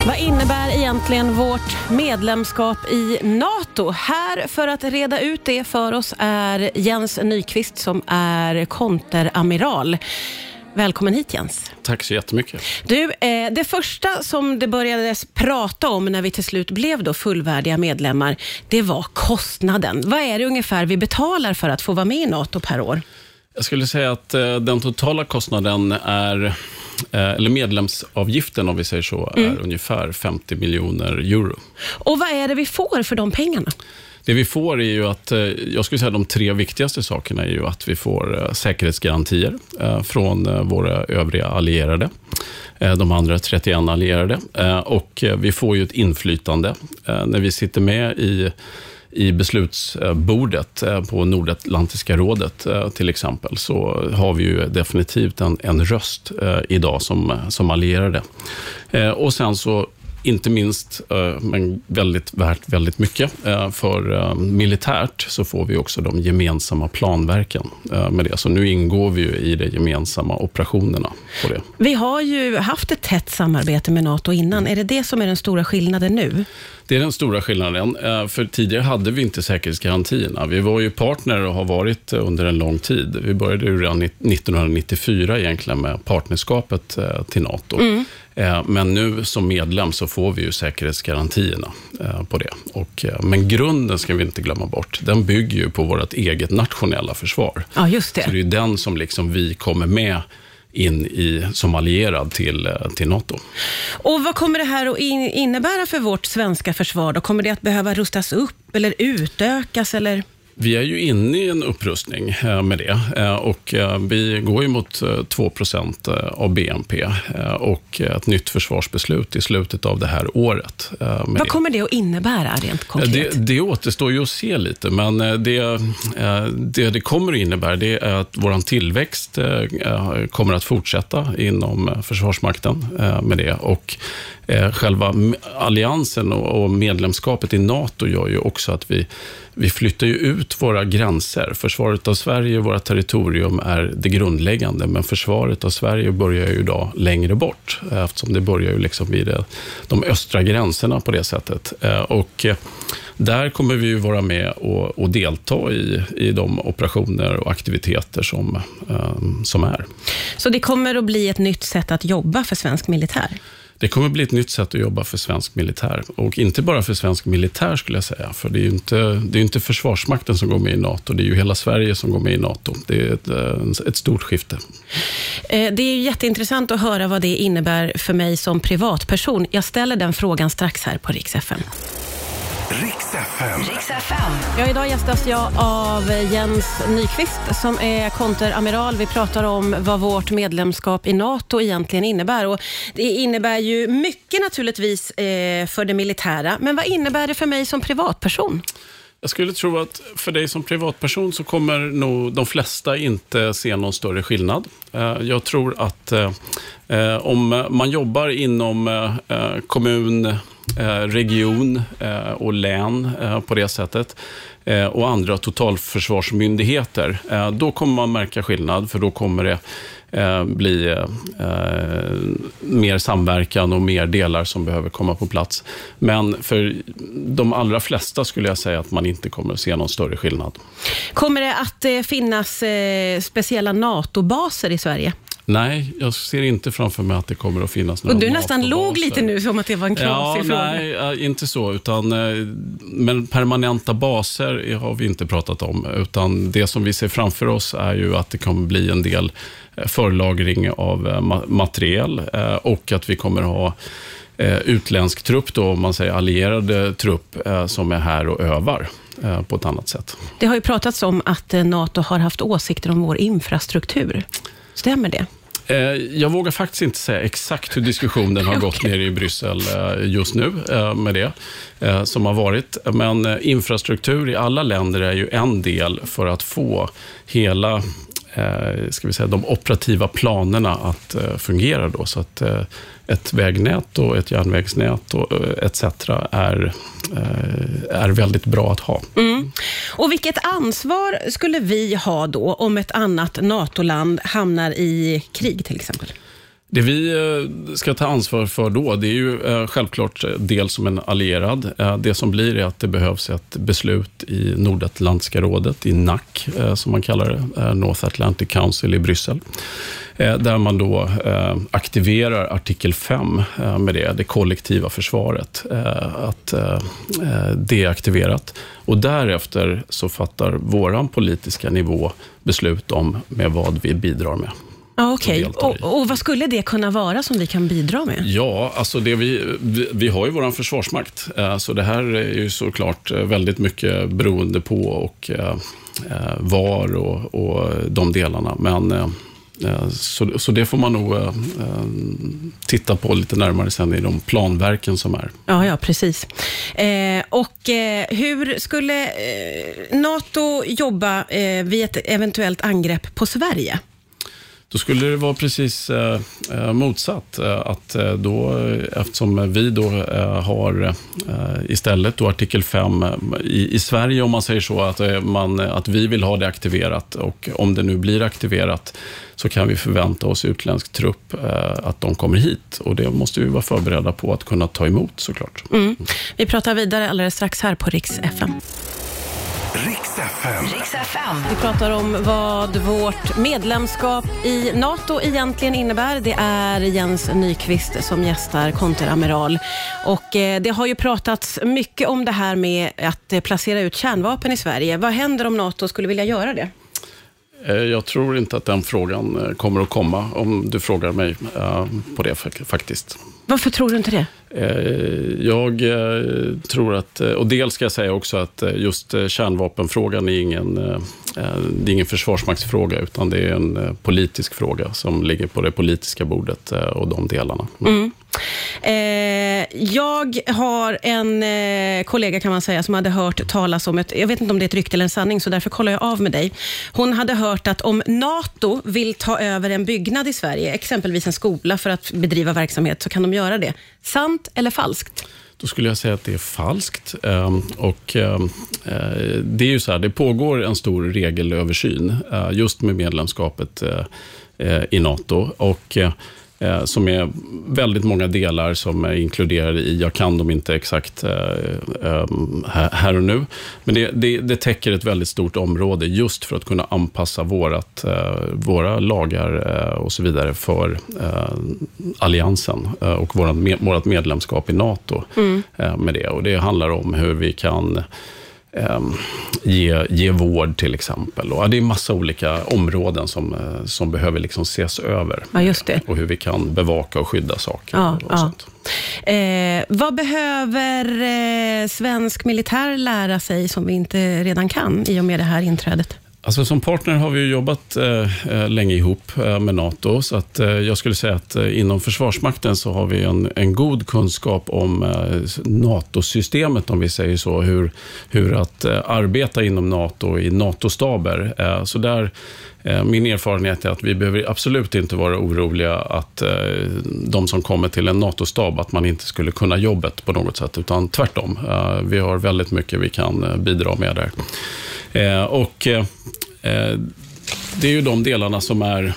Vad innebär egentligen vårt medlemskap i NATO? Här för att reda ut det för oss är Jens Nyqvist som är konteramiral. Välkommen hit, Jens. Tack så jättemycket. Du, det första som det började prata om när vi till slut blev då fullvärdiga medlemmar, det var kostnaden. Vad är det ungefär vi betalar för att få vara med i NATO per år? Jag skulle säga att den totala kostnaden är, eller medlemsavgiften om vi säger så, är ungefär 50 miljoner euro. Och vad är det vi får för de pengarna? Det vi får är ju att, jag skulle säga de tre viktigaste sakerna är ju att vi får säkerhetsgarantier från våra övriga allierade, de andra 31 allierade, och vi får ju ett inflytande när vi sitter med i beslutsbordet på Nordatlantiska rådet till exempel, så har vi ju definitivt en röst idag som allierade. Och sen så inte minst, men väldigt mycket för militärt, så får vi också de gemensamma planverken med det. Så nu ingår vi ju i de gemensamma operationerna på det. Vi har ju haft ett tätt samarbete med NATO innan. Är det som är den stora skillnaden nu? Det är den stora skillnaden, för tidigare hade vi inte säkerhetsgarantierna. Vi var ju partner och har varit under en lång tid. Vi började ju redan 1994 egentligen med partnerskapet till NATO. Men nu som medlem så får vi ju säkerhetsgarantierna på det. Men grunden ska vi inte glömma bort. Den bygger ju på vårt eget nationella försvar. Ja, just det. Så det är ju den som liksom vi kommer med in i som allierad till NATO. Och vad kommer det här att innebära för vårt svenska försvar då? Kommer det att behöva rustas upp eller utökas eller? Vi är ju inne i en upprustning med det, och vi går ju mot 2% av BNP och ett nytt försvarsbeslut i slutet av det här året. Vad kommer det att innebära rent konkret? Det återstår ju att se lite, men det kommer att innebära det är att vår tillväxt kommer att fortsätta inom Försvarsmakten med det, och själva alliansen och medlemskapet i NATO gör ju också att vi flyttar ju ut våra gränser. Försvaret av Sverige och våra territorium är det grundläggande, men försvaret av Sverige börjar ju idag längre bort, eftersom det börjar ju liksom vid de östra gränserna på det sättet. Och där kommer vi ju vara med och delta i de operationer och aktiviteter som är. Så det kommer att bli ett nytt sätt att jobba för svensk militär? Det kommer bli ett nytt sätt att jobba för svensk militär. Och inte bara för svensk militär skulle jag säga. För det är ju inte Försvarsmakten som går med i NATO. Det är ju hela Sverige som går med i NATO. Det är ett stort skifte. Det är jätteintressant att höra vad det innebär för mig som privatperson. Jag ställer den frågan strax här på Rix FM. Rix FM. Ja, idag gästas jag av Jens Nyqvist som är konteramiral. Vi pratar om vad vårt medlemskap i NATO egentligen innebär. Och det innebär ju mycket naturligtvis för det militära. Men vad innebär det för mig som privatperson? Jag skulle tro att för dig som privatperson så kommer nog de flesta inte se någon större skillnad. Jag tror att om man jobbar inom kommun, region och län på det sättet och andra totalförsvarsmyndigheter, då kommer man märka skillnad, för då kommer det bli mer samverkan och mer delar som behöver komma på plats. Men för de allra flesta skulle jag säga att man inte kommer att se någon större skillnad. Kommer det att finnas speciella NATO-baser i Sverige? Nej, jag ser inte framför mig att det kommer att finnas några. Och du nästan låg lite nu som att det var en knasig fråga. Nej, inte så. Men permanenta baser har vi inte pratat om. Utan det som vi ser framför oss är ju att det kommer bli en del förlagring av materiel och att vi kommer ha utländsk trupp då, om man säger allierade trupp som är här och övar på ett annat sätt. Det har ju pratats om att NATO har haft åsikter om vår infrastruktur. Stämmer det? Jag vågar faktiskt inte säga exakt hur diskussionen har gått ner i Bryssel just nu med det som har varit. Men infrastruktur i alla länder är ju en del för att få hela ska vi säga, de operativa planerna att fungera då, så att ett vägnät och ett järnvägsnät och etc. är väldigt bra att ha. Mm. Och vilket ansvar skulle vi ha då om ett annat NATO-land hamnar i krig till exempel? Det vi ska ta ansvar för då, det är ju självklart del som en allierad. Det som blir är att det behövs ett beslut i Nordatlantiska rådet, i NAC som man kallar det, North Atlantic Council i Bryssel. Där man då aktiverar artikel 5 med det kollektiva försvaret. Att det är aktiverat. Och därefter så fattar våran politiska nivå beslut om med vad vi bidrar med. Ja, okej. Och vad skulle det kunna vara som vi kan bidra med? Ja, alltså vi har ju våran försvarsmakt. Så det här är ju såklart väldigt mycket beroende på och var och de delarna. Men så det får man nog titta på lite närmare sen i de planverken som är. Ja, precis. Hur skulle NATO jobba vid ett eventuellt angrepp på Sverige? Då skulle det vara precis motsatt. Att då, eftersom vi då har istället då artikel 5 i Sverige, om man säger så, att vi vill ha det aktiverat, och om det nu blir aktiverat så kan vi förvänta oss utländsk trupp att de kommer hit, och det måste vi vara förberedda på att kunna ta emot såklart. Vi pratar vidare alldeles strax här på Rix FM. Rix FM. Vi pratar om vad vårt medlemskap i NATO egentligen innebär. Det är Jens Nyqvist som gästar konteramiral. Och det har ju pratats mycket om det här med att placera ut kärnvapen i Sverige. Vad händer om NATO skulle vilja göra det? Jag tror inte att den frågan kommer att komma, om du frågar mig på det faktiskt. Varför tror du inte det? Jag tror att, och dels ska jag säga också att just kärnvapenfrågan är ingen försvarsmaktsfråga, utan det är en politisk fråga som ligger på det politiska bordet och de delarna. Jag har en kollega, kan man säga, som hade hört talas om jag vet inte om det är ett rykte eller en sanning, så därför kollar jag av med dig. Hon hade hört att om NATO vill ta över en byggnad i Sverige, exempelvis en skola, för att bedriva verksamhet, så kan de göra det. Sant eller falskt? Då skulle jag säga att det är falskt. Det är ju så här, det pågår en stor regelöversyn just med medlemskapet i NATO, och som är väldigt många delar som är inkluderade i, jag kan dem inte exakt här och nu, men det täcker ett väldigt stort område just för att kunna anpassa våra lagar och så vidare för alliansen och vårt medlemskap i NATO med det. Och det handlar om hur vi kan ge vård till exempel. Och det är massa olika områden som behöver liksom ses över. Ja, just det. Och hur vi kan bevaka och skydda saker. Sånt. Vad behöver svensk militär lära sig som vi inte redan kan i och med det här inträdet? Alltså som partner har vi jobbat länge ihop med NATO, så att jag skulle säga att inom Försvarsmakten så har vi en god kunskap om NATO-systemet, om vi säger så, hur att arbeta inom NATO i NATO-staber. Så där, min erfarenhet är att vi behöver absolut inte vara oroliga att de som kommer till en NATO-stab, att man inte skulle kunna jobbet på något sätt, utan tvärtom. Vi har väldigt mycket vi kan bidra med där. Det är ju de delarna som är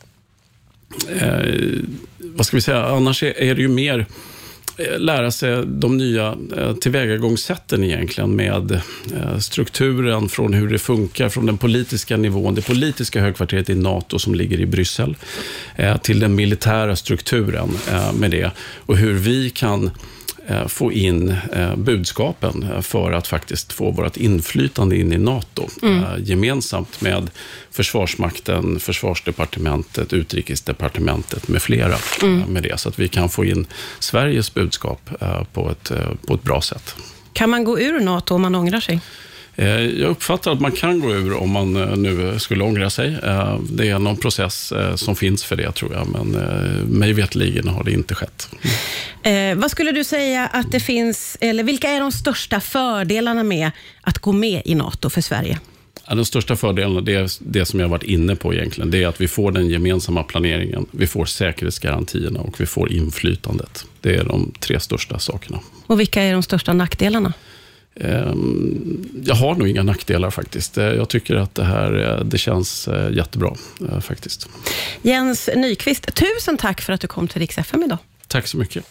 vad ska vi säga, annars är det ju mer lära sig de nya tillvägagångssätten egentligen, med strukturen från hur det funkar från den politiska nivån, det politiska högkvarteret i NATO som ligger i Bryssel, till den militära strukturen med det, och hur vi kan få in budskapen för att faktiskt få vårt inflytande in i NATO gemensamt med Försvarsmakten, Försvarsdepartementet, Utrikesdepartementet med flera med det, så att vi kan få in Sveriges budskap på ett bra sätt. Kan man gå ur NATO om man ångrar sig? Jag uppfattar att man kan gå ur om man nu skulle ångra sig. Det är någon process som finns för det, tror jag, men mig vetligen har det inte skett. Vad skulle du säga att det finns, eller vilka är de största fördelarna med att gå med i NATO för Sverige? Ja, den största fördelen, det är det som jag har varit inne på egentligen. Det är att vi får den gemensamma planeringen, vi får säkerhetsgarantierna och vi får inflytandet. Det är de 3 största sakerna. Och vilka är de största nackdelarna? Jag har nog inga nackdelar faktiskt. Jag tycker att det känns jättebra faktiskt. Jens Nyqvist, tusen tack för att du kom till Rix FM idag. Tack så mycket.